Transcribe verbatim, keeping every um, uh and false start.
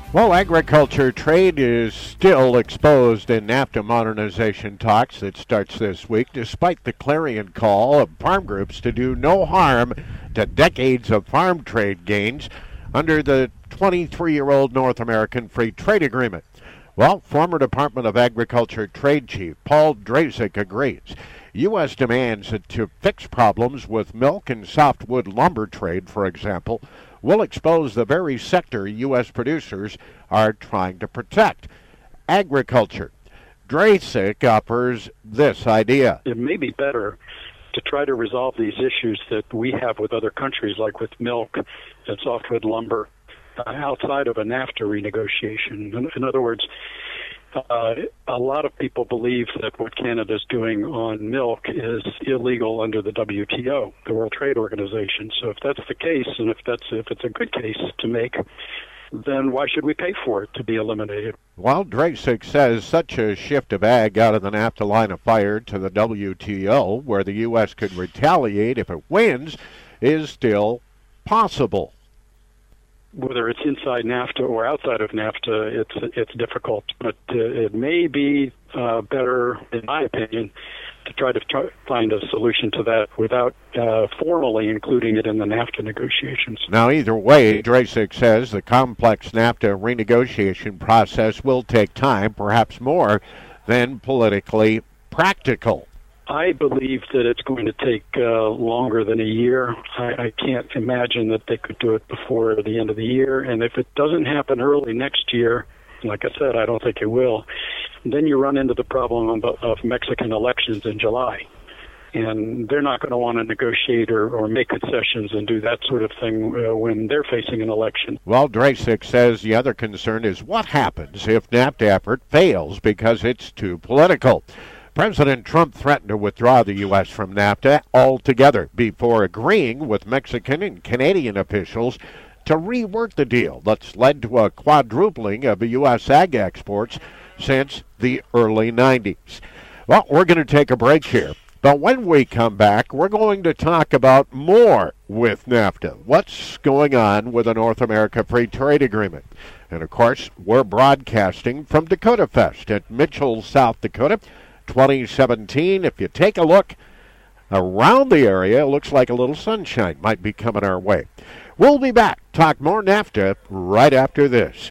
Well, agriculture trade is still exposed in NAFTA modernization talks that starts this week, despite the clarion call of farm groups to do no harm to decades of farm trade gains under the twenty-three-year-old North American Free Trade Agreement. Well, former Department of Agriculture Trade Chief Paul Drasek agrees. U S demands to fix problems with milk and softwood lumber trade, for example, will expose the very sector U S producers are trying to protect, agriculture. Drasek offers this idea. It may be better to try to resolve these issues that we have with other countries, like with milk and softwood lumber, uh, outside of a NAFTA renegotiation. In, in other words, Uh, a lot of people believe that what Canada's doing on milk is illegal under the W T O, the World Trade Organization. So if that's the case, and if that's if it's a good case to make, then why should we pay for it to be eliminated? Well, Drasek says such a shift of ag out of the NAFTA line of fire to the W T O, where the U S could retaliate if it wins, is still possible. Whether it's inside NAFTA or outside of NAFTA, it's it's difficult. But uh, it may be uh, better, in my opinion, to try to try, find a solution to that without uh, formally including it in the NAFTA negotiations. Now, either way, Drasek says the complex NAFTA renegotiation process will take time, perhaps more than politically practical. I believe that it's going to take uh, longer than a year. I, I can't imagine that they could do it before the end of the year. And if it doesn't happen early next year, like I said, I don't think it will, then you run into the problem of, of Mexican elections in July. And they're not going to want to negotiate or, or make concessions and do that sort of thing uh, when they're facing an election. Well, Drasek says the other concern is what happens if NAFTA effort fails because it's too political. President Trump threatened to withdraw the U S from NAFTA altogether before agreeing with Mexican and Canadian officials to rework the deal that's led to a quadrupling of U S ag exports since the early nineties. Well, we're going to take a break here, but when we come back, we're going to talk about more with NAFTA. What's going on with the North America Free Trade Agreement? And, of course, we're broadcasting from Dakota Fest at Mitchell, South Dakota, twenty seventeen. If you take a look around the area, it looks like a little sunshine might be coming our way. We'll be back. Talk more NAFTA right after this.